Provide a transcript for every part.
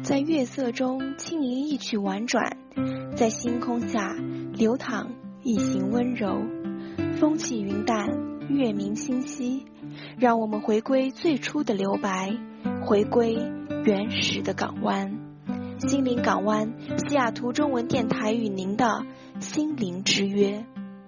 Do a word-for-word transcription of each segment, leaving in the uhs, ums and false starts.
在月色中轻吟一曲婉转，在星空下流淌一行温柔。风起云淡，月明星稀，让我们回归最初的留白，回归原始的港湾。心灵港湾，西雅图中文电台与您的心灵之约。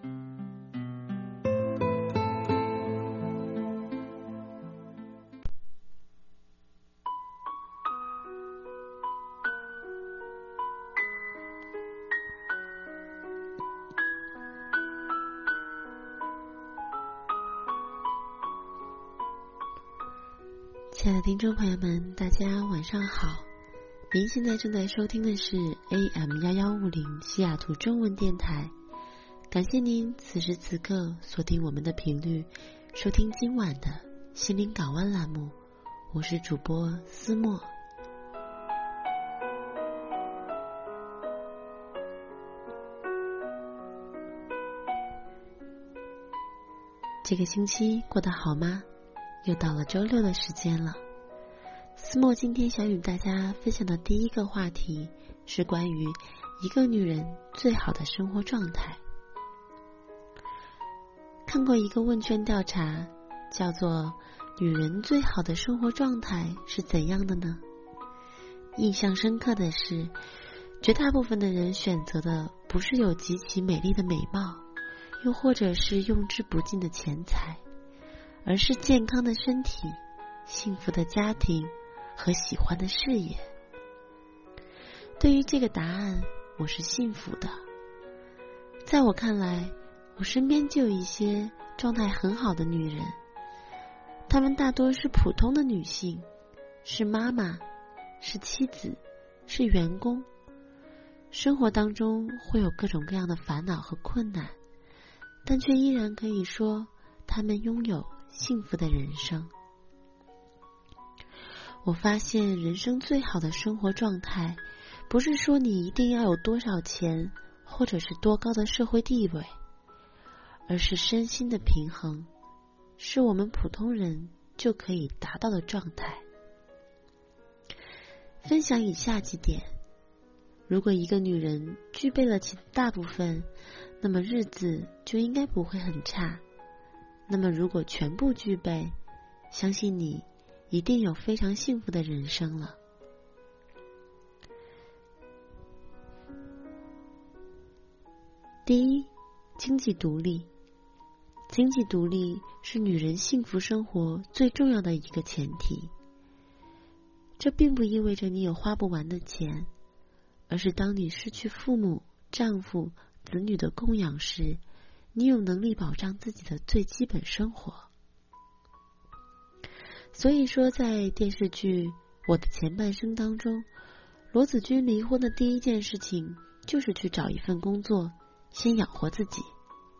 亲爱的听众朋友们，大家晚上好。您现在正在收听的是 A M 一一五零 西雅图中文电台，感谢您此时此刻锁定我们的频率，收听今晚的心灵港湾栏目。我是主播思墨。这个星期过得好吗？又到了周六的时间了。思墨今天想与大家分享的第一个话题是关于一个女人最好的生活状态。看过一个问卷调查，叫做女人最好的生活状态是怎样的呢？印象深刻的是，绝大部分的人选择的不是有极其美丽的美貌，又或者是用之不尽的钱财，而是健康的身体、幸福的家庭和喜欢的事业。对于这个答案，我是幸福的。在我看来，我身边就有一些状态很好的女人，她们大多是普通的女性，是妈妈，是妻子，是员工。生活当中会有各种各样的烦恼和困难，但却依然可以说她们拥有幸福的人生。我发现人生最好的生活状态，不是说你一定要有多少钱，或者是多高的社会地位，而是身心的平衡，是我们普通人就可以达到的状态。分享以下几点，如果一个女人具备了其大部分，那么日子就应该不会很差。那么如果全部具备，相信你一定有非常幸福的人生了。第一，经济独立。经济独立是女人幸福生活最重要的一个前提。这并不意味着你有花不完的钱，而是当你失去父母、丈夫、子女的供养时，你有能力保障自己的最基本生活。所以说，在电视剧《我的前半生》当中，罗子君离婚的第一件事情就是去找一份工作，先养活自己。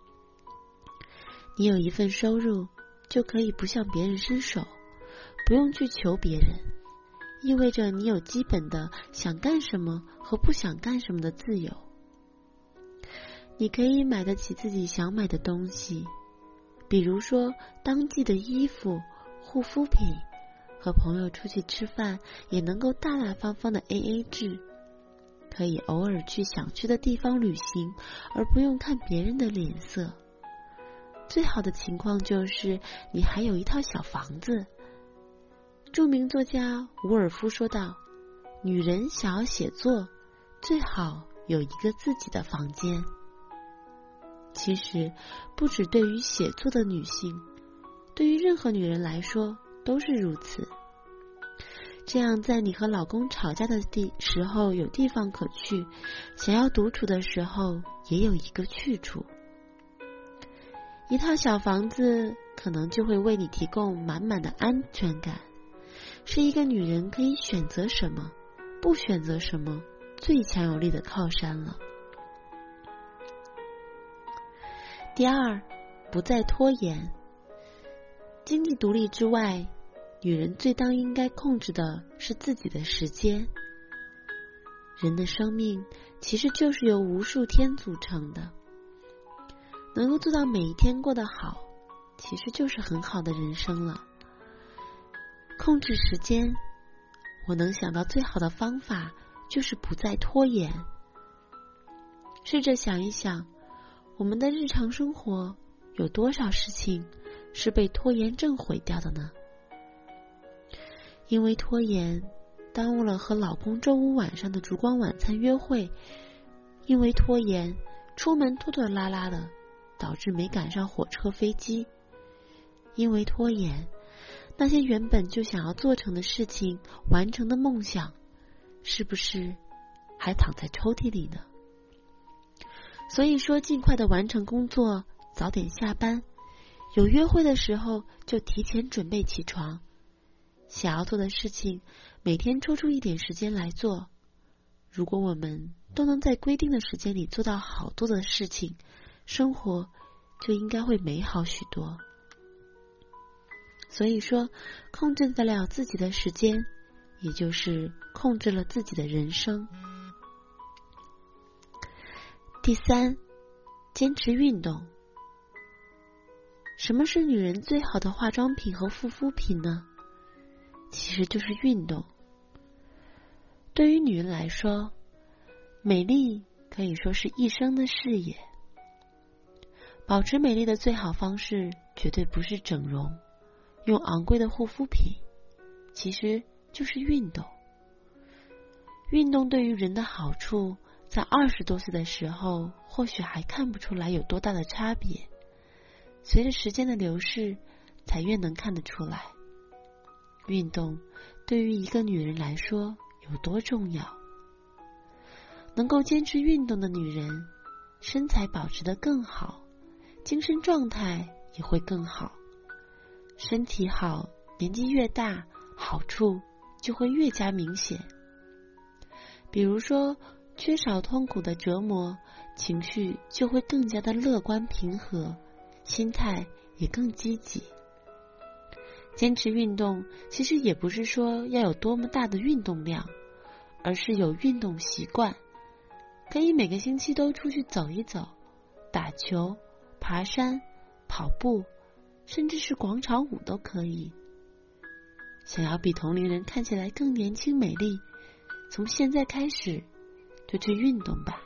你有一份收入，就可以不向别人伸手，不用去求别人，意味着你有基本的想干什么和不想干什么的自由。你可以买得起自己想买的东西，比如说当季的衣服、护肤品，和朋友出去吃饭也能够大大方方的 A A 制，可以偶尔去想去的地方旅行，而不用看别人的脸色。最好的情况就是你还有一套小房子。著名作家伍尔夫说道，女人想要写作，最好有一个自己的房间。其实不只对于写作的女性，对于任何女人来说都是如此。这样在你和老公吵架的地时候有地方可去，想要独处的时候也有一个去处。一套小房子可能就会为你提供满满的安全感，是一个女人可以选择什么，不选择什么最强有力的靠山了。第二，不再拖延。经济独立之外，女人最当应该控制的是自己的时间。人的生命其实就是由无数天组成的，能够做到每一天过得好，其实就是很好的人生了。控制时间， 我能想到最好的方法就是不再拖延。试着想一想，我们的日常生活有多少事情是被拖延症毁掉的呢？因为拖延耽误了和老公周五晚上的烛光晚餐约会，因为拖延出门拖拖拉拉的，导致没赶上火车飞机，因为拖延那些原本就想要做成的事情，完成的梦想，是不是还躺在抽屉里呢？所以说，尽快的完成工作，早点下班，有约会的时候就提前准备起床，想要做的事情每天抽出一点时间来做。如果我们都能在规定的时间里做到好多的事情，生活就应该会美好许多。所以说，控制得了自己的时间，也就是控制了自己的人生。第三，坚持运动。什么是女人最好的化妆品和护肤品呢？其实就是运动。对于女人来说，美丽可以说是一生的事业。保持美丽的最好方式绝对不是整容，用昂贵的护肤品，其实就是运动。运动对于人的好处，在二十多岁的时候或许还看不出来有多大的差别，随着时间的流逝才越能看得出来。运动对于一个女人来说有多重要。能够坚持运动的女人，身材保持得更好，精神状态也会更好。身体好，年纪越大，好处就会越加明显。比如说，缺少痛苦的折磨，情绪就会更加的乐观平和，心态也更积极。坚持运动其实也不是说要有多么大的运动量，而是有运动习惯，可以每个星期都出去走一走，打球、爬山、跑步，甚至是广场舞都可以。想要比同龄人看起来更年轻美丽，从现在开始就去运动吧。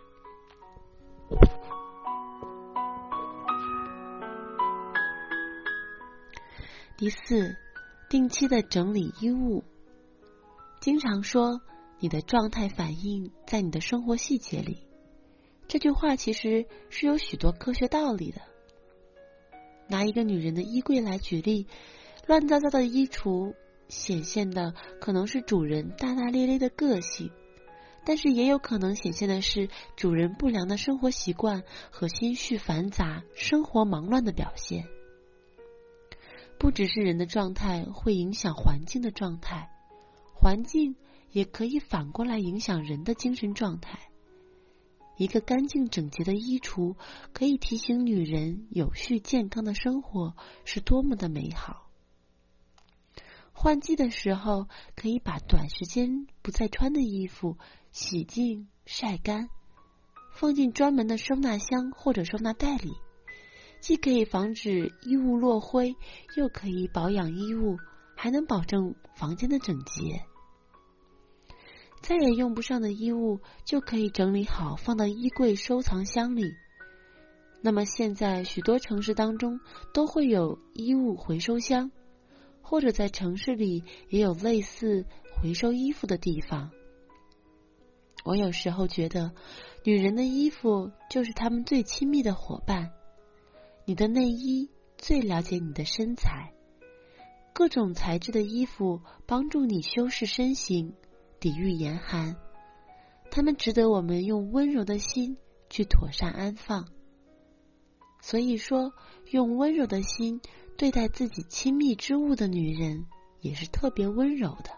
第四，定期的整理衣物。经常说你的状态反映在你的生活细节里，这句话其实是有许多科学道理的。拿一个女人的衣柜来举例，乱糟糟的衣橱显现的可能是主人大大咧咧的个性，但是也有可能显现的是主人不良的生活习惯和心绪繁杂、生活忙乱的表现。不只是人的状态会影响环境的状态，环境也可以反过来影响人的精神状态。一个干净整洁的衣橱可以提醒女人有序健康的生活是多么的美好。换季的时候，可以把短时间不再穿的衣服洗净晒干，放进专门的收纳箱或者收纳袋里，既可以防止衣物落灰，又可以保养衣物，还能保证房间的整洁。再也用不上的衣物就可以整理好放到衣柜收藏箱里。那么现在许多城市当中都会有衣物回收箱，或者在城市里也有类似回收衣服的地方。我有时候觉得，女人的衣服就是她们最亲密的伙伴。你的内衣最了解你的身材，各种材质的衣服帮助你修饰身形，抵御严寒，它们值得我们用温柔的心去妥善安放。所以说，用温柔的心对待自己亲密之物的女人，也是特别温柔的。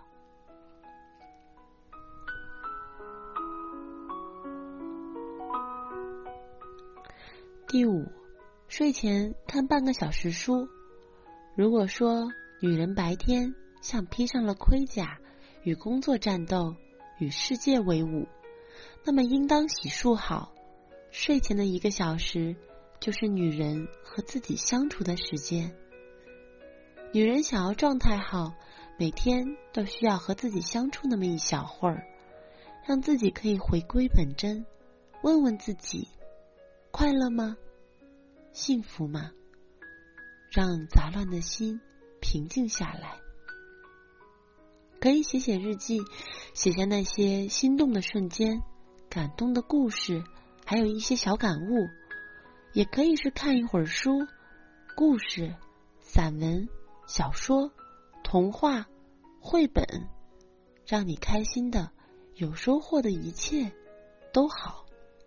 第五，睡前看半个小时书。如果说女人白天像披上了盔甲，与工作战斗，与世界为伍，那么应当洗漱好。睡前的一个小时，就是女人和自己相处的时间。女人想要状态好， 每天都需要和自己相处那么一小会儿，让自己可以回归本真，问问自己，快乐吗？幸福吗？让杂乱的心平静下来。可以写写日记，写下那些心动的瞬间，感动的故事，还有一些小感悟。也可以是看一会儿书，故事、散文、小说、童话、绘本，让你开心的、有收获的一切都好。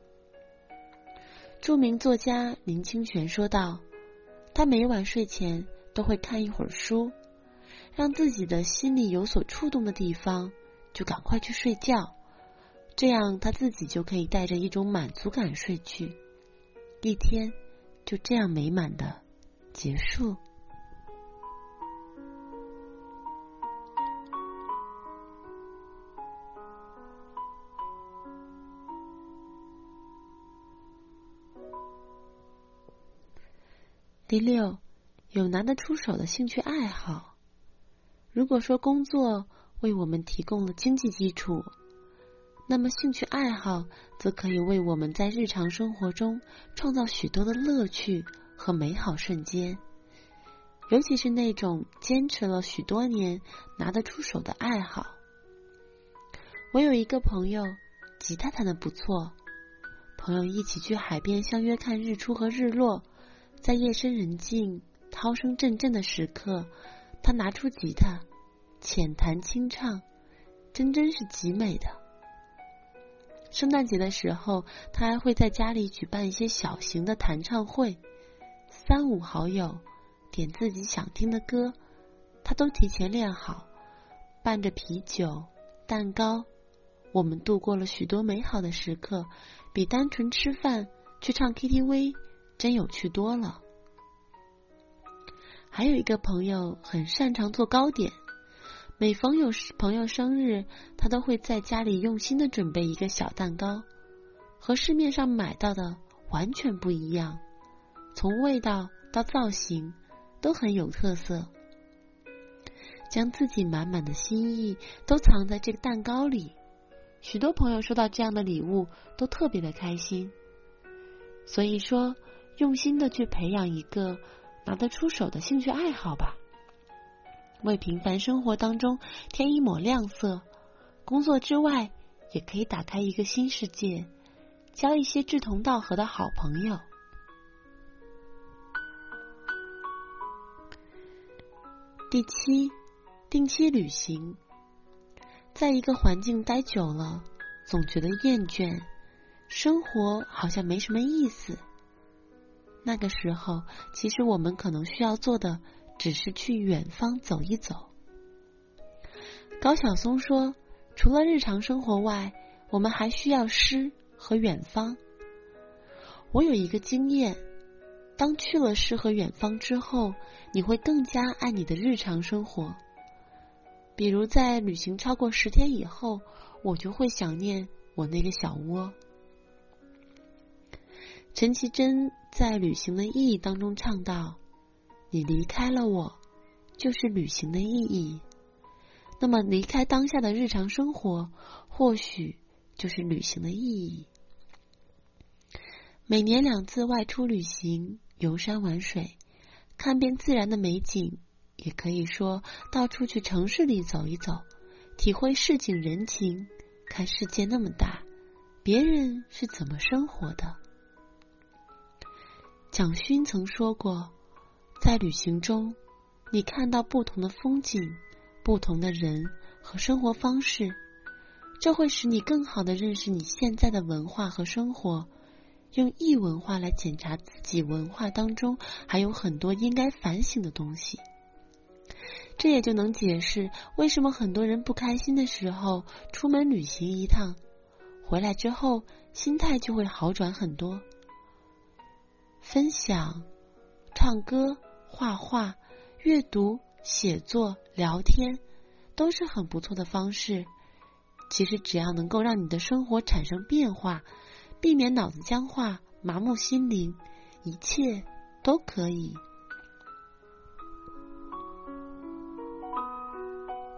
著名作家林清玄说道，他每晚睡前都会看一会儿书，让自己的心里有所触动的地方就赶快去睡觉，这样他自己就可以带着一种满足感睡去，一天就这样美满的结束。第六，有拿得出手的兴趣爱好。如果说工作为我们提供了经济基础，那么兴趣爱好则可以为我们在日常生活中创造许多的乐趣和美好瞬间。尤其是那种坚持了许多年拿得出手的爱好。我有一个朋友，吉他弹得不错，朋友一起去海边相约看日出和日落，在夜深人静、涛声阵阵的时刻，他拿出吉他，浅弹轻唱，真真是极美的。圣诞节的时候，他还会在家里举办一些小型的弹唱会，三五好友点自己想听的歌，他都提前练好，伴着啤酒、蛋糕，我们度过了许多美好的时刻，比单纯吃饭去唱 K T V 真有趣多了。还有一个朋友很擅长做糕点，每逢有朋友生日，他都会在家里用心的准备一个小蛋糕，和市面上买到的完全不一样，从味道到造型都很有特色，将自己满满的心意都藏在这个蛋糕里。许多朋友收到这样的礼物都特别的开心。所以说，用心的去培养一个拿得出手的兴趣爱好吧，为平凡生活当中添一抹亮色，工作之外也可以打开一个新世界，交一些志同道合的好朋友。第七，定期旅行。在一个环境待久了，总觉得厌倦，生活好像没什么意思。那个时候，其实我们可能需要做的只是去远方走一走。高晓松说，除了日常生活外，我们还需要诗和远方。我有一个经验，当去了诗和远方之后，你会更加爱你的日常生活。比如在旅行超过十天以后，我就会想念我那个小窝。陈绮贞在《旅行的意义》当中唱道，你离开了我，就是旅行的意义。那么离开当下的日常生活，或许就是旅行的意义。每年两次外出旅行，游山玩水，看遍自然的美景，也可以说到处去城市里走一走，体会市井人情，看世界那么大，别人是怎么生活的。蒋勋曾说过，在旅行中，你看到不同的风景，不同的人和生活方式，这会使你更好地认识你现在的文化和生活，用异文化来检查自己文化当中还有很多应该反省的东西。这也就能解释为什么很多人不开心的时候出门旅行一趟，回来之后心态就会好转很多。分享、唱歌、画画、阅读、写作、聊天都是很不错的方式。其实只要能够让你的生活产生变化，避免脑子僵化、麻木心灵，一切都可以。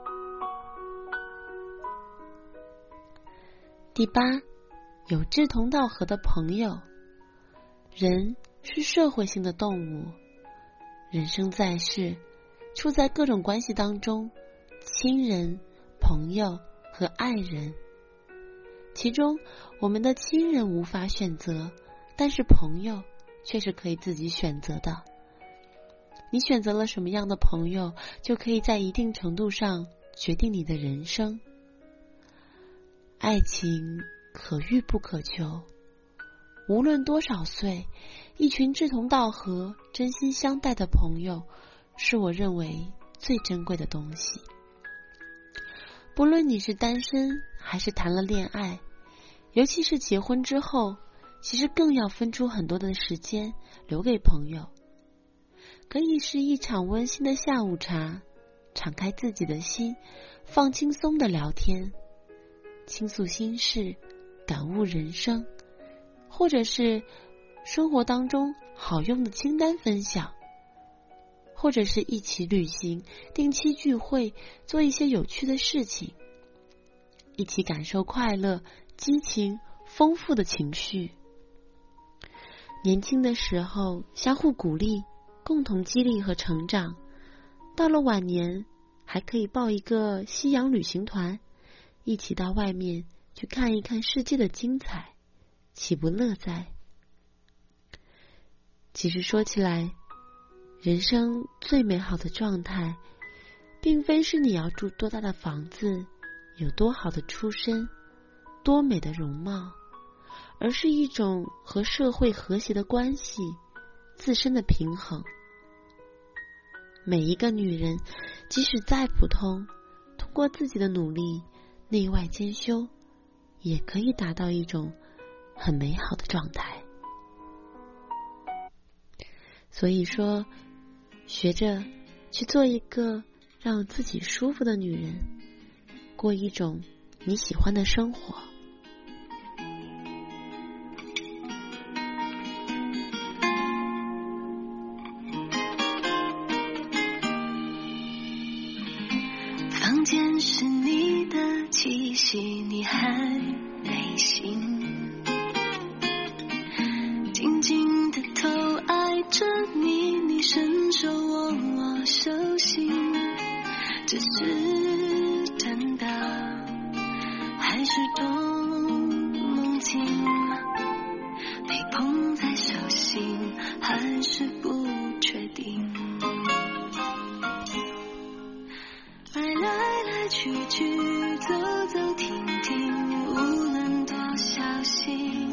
第八，有志同道合的朋友。人是社会性的动物，人生在世，处在各种关系当中，亲人、朋友和爱人。其中，我们的亲人无法选择，但是朋友却是可以自己选择的。你选择了什么样的朋友，就可以在一定程度上决定你的人生。爱情可遇不可求，无论多少岁，一群志同道合、真心相待的朋友，是我认为最珍贵的东西。不论你是单身还是谈了恋爱，尤其是结婚之后，其实更要分出很多的时间留给朋友。可以是一场温馨的下午茶，敞开自己的心，放轻松的聊天，倾诉心事，感悟人生，或者是生活当中好用的清单分享，或者是一起旅行，定期聚会，做一些有趣的事情，一起感受快乐、激情、丰富的情绪。年轻的时候相互鼓励，共同激励和成长，到了晚年还可以报一个西洋旅行团，一起到外面去看一看世界的精彩，岂不乐哉？其实说起来，人生最美好的状态，并非是你要住多大的房子，有多好的出身，多美的容貌，而是一种和社会和谐的关系，自身的平衡。每一个女人，即使再普通，通过自己的努力，内外兼修，也可以达到一种很美好的状态。所以说，学着去做一个让自己舒服的女人，过一种你喜欢的生活。 房间是你的气息，你还没醒，静静的偷爱着你，你伸手握我手心，这是真的还是多梦境？被捧在手心还是不确定，爱来来去去，走走停停，无论多小心，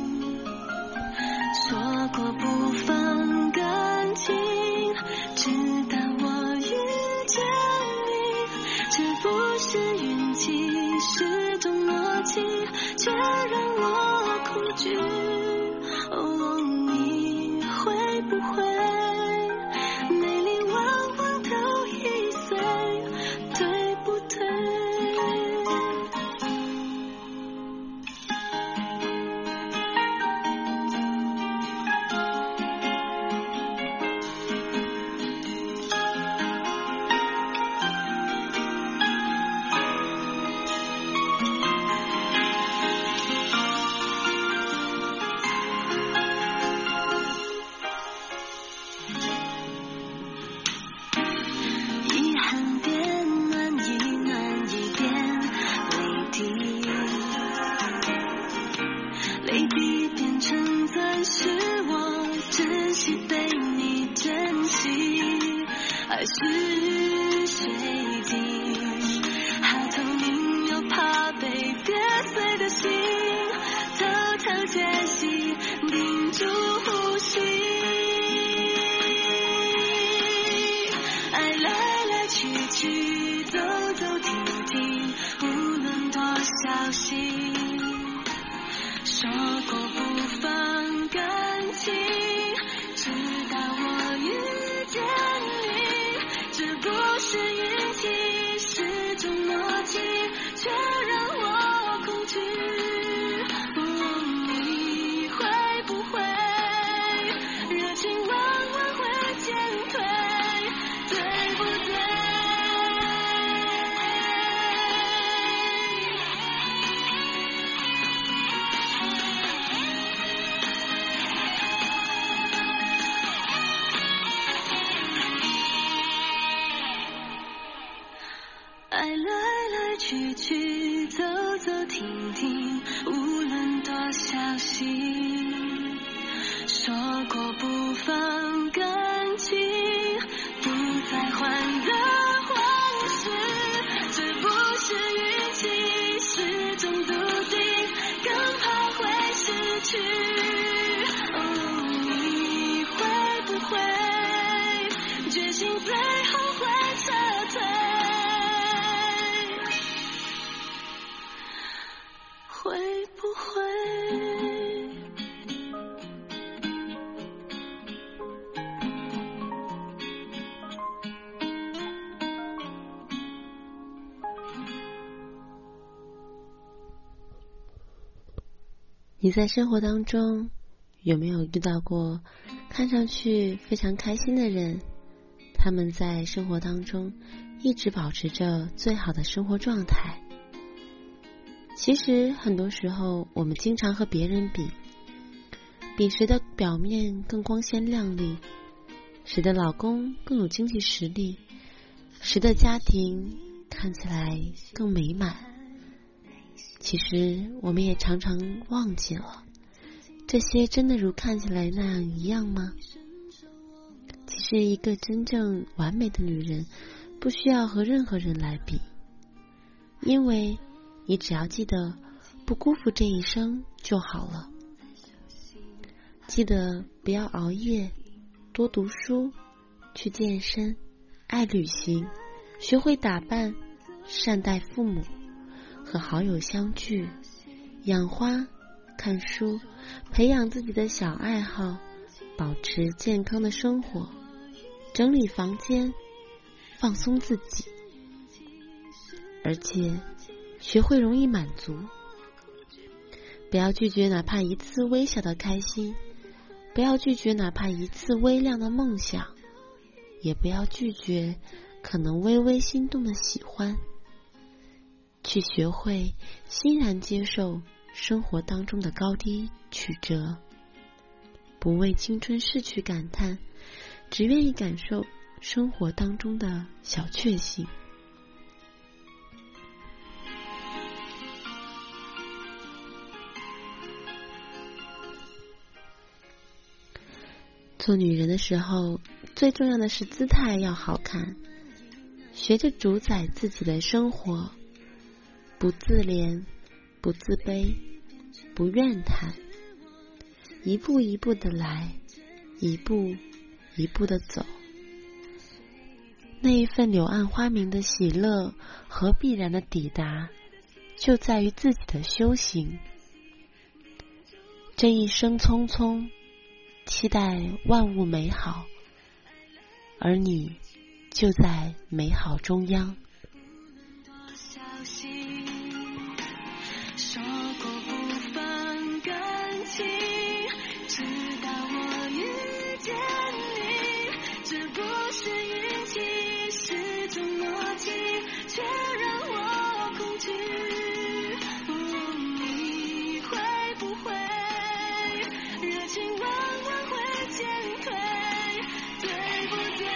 说过不放感情，直到我遇见你，这不是运气，是种默契，却让我恐惧。哦，你会不会美丽往往都易碎，对不对？ 去去，走走停停，无论多小心，说过不放感情，不再还的往事，这不是运气，是种注定，更怕会失去。哦，你会不会决心最后会撤退？会不会？ 你在生活当中有没有遇到过看上去非常开心的人？他们在生活当中一直保持着最好的生活状态。其实很多时候我们经常和别人比，比谁的表面更光鲜亮丽，谁的老公更有经济实力，谁的家庭看起来更美满。其实我们也常常忘记了，这些真的如看起来那样一样吗？其实一个真正完美的女人不需要和任何人来比，因为你只要记得不辜负这一生就好了。记得不要熬夜，多读书，去健身，爱旅行，学会打扮，善待父母，和好友相聚，养花，看书，培养自己的小爱好，保持健康的生活，整理房间，放松自己，而且学会容易满足。不要拒绝哪怕一次微小的开心，不要拒绝哪怕一次微亮的梦想，也不要拒绝可能微微心动的喜欢。去学会欣然接受生活当中的高低曲折，不为青春逝去感叹，只愿意感受生活当中的小确幸。做女人的时候，最重要的是姿态要好看，学着主宰自己的生活，不自怜，不自卑，不怨叹，一步一步的来，一步一步的走。那一份柳暗花明的喜乐和必然的抵达，就在于自己的修行。这一生匆匆，期待万物美好，而你就在美好中央。 说过不放感情，直到我遇见你，这不是运气，是种默契，却让我恐惧。哦，你会不会热情慢慢会减退，对不对？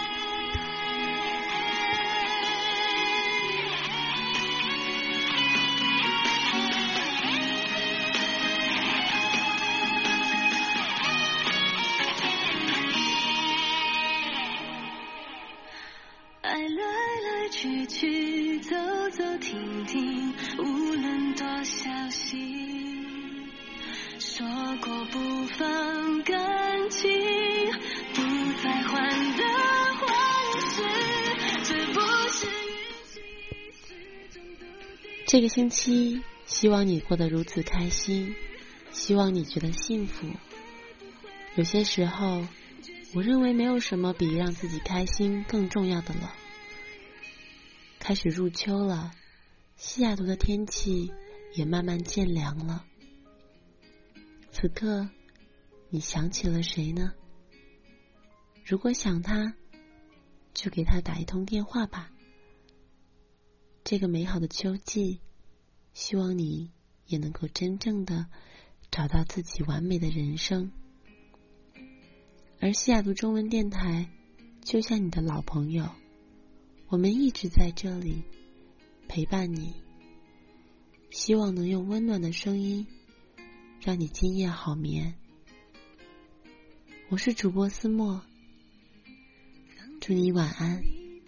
爱来来去去，走走停停，无论多小心，说过不放感情，不再还的往事，这不是运气，是种注定。 这个星期希望你过得如此开心，希望你觉得幸福。有些时候我认为没有什么比让自己开心更重要的了。开始入秋了，西雅图的天气也慢慢渐凉了。此刻你想起了谁呢？如果想他，就给他打一通电话吧。这个美好的秋季，希望你也能够真正的找到自己完美的人生。而西雅图中文电台就像你的老朋友，我们一直在这里陪伴你，希望能用温暖的声音让你今夜好眠。我是主播思墨，祝你晚安。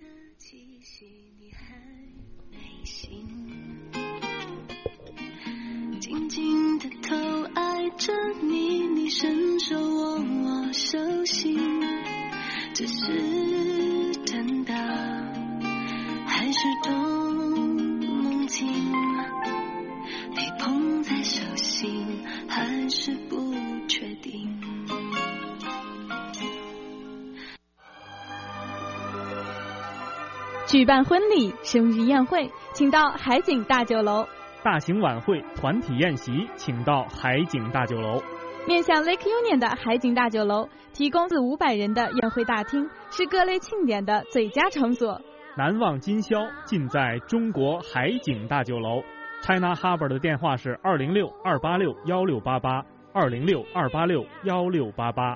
静静地偷爱着你，你伸手握我手心，这是真的还是种梦境？被捧在手心还是不确定？ 举办婚礼、生日宴会，请到海景大酒楼。 大型晚会、团体宴席，请到海景大酒楼。 面向 Lake Union 的海景大酒楼，提供四五百人的宴会大厅，是各类庆典的最佳场所。 难忘今宵，尽在中国海景大酒楼。China Harbour 的电话是二零六二八六幺六八八，二零六二八六幺六八八。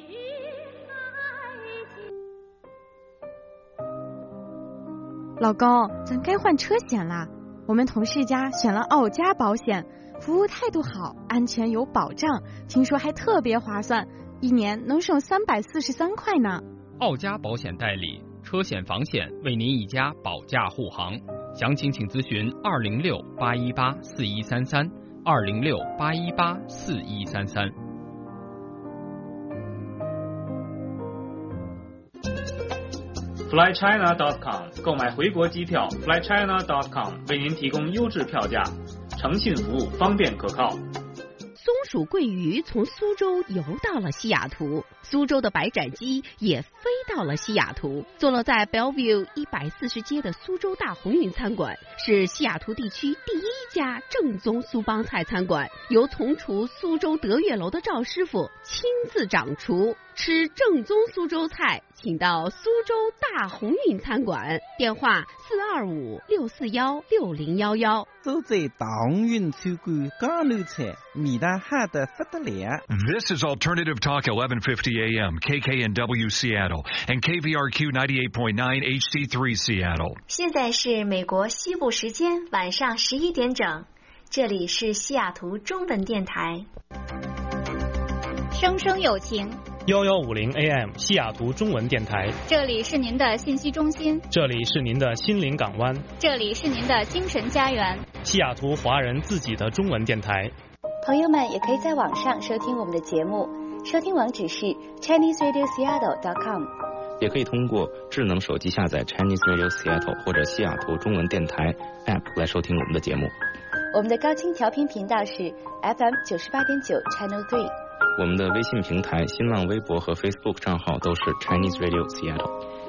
老公，咱该换车险啦。我们同事家选了奥佳保险，服务态度好，安全有保障，听说还特别划算，一年能省三百四十三块呢。 奥佳保险代理，车险房险为您一家保驾护航，详情请咨询二零六八一八四一三三，二零六八一八四一三三。 fly china dot com 购买回国机票 fly china dot com 为您提供优质票价，诚信服务，方便可靠。 松鼠桂鱼从苏州游到了西雅图，苏州的白斩鸡也飞到了西雅图。坐落在 Bellevue 一百四十街的苏州大鸿运餐馆，是西雅图地区第一家正宗苏帮菜餐馆，由从厨苏州德月楼的赵师傅亲自掌厨。吃正宗苏州菜，请到苏州大鸿运餐馆，电话四二五六四幺六零幺幺。 都在大鸿运餐馆江南菜，味道好得不得了。 This is Alternative Talk eleven fifty A M, K K N W Seattle and K V R Q ninety-eight point nine H D three Seattle。 现在是美国西部时间晚上十一点整，这里是西雅图中文电台。 声声有情。 幺幺五零 A M 西雅图中文电台， 这里是您的信息中心， 这里是您的心灵港湾， 这里是您的精神家园， 西雅图华人自己的中文电台。 朋友们也可以在网上收听我们的节目，收听网址是 Chinese Radio Seattle dot com， 也可以通过智能手机下载 Chinese Radio Seattle 或者西雅图中文电台 App 来收听我们的节目。 我们的高清调频频道是 F M 九十八点九 Channel Three。 我们的微信平台、新浪微博和 Facebook 账号都是 Chinese Radio Seattle。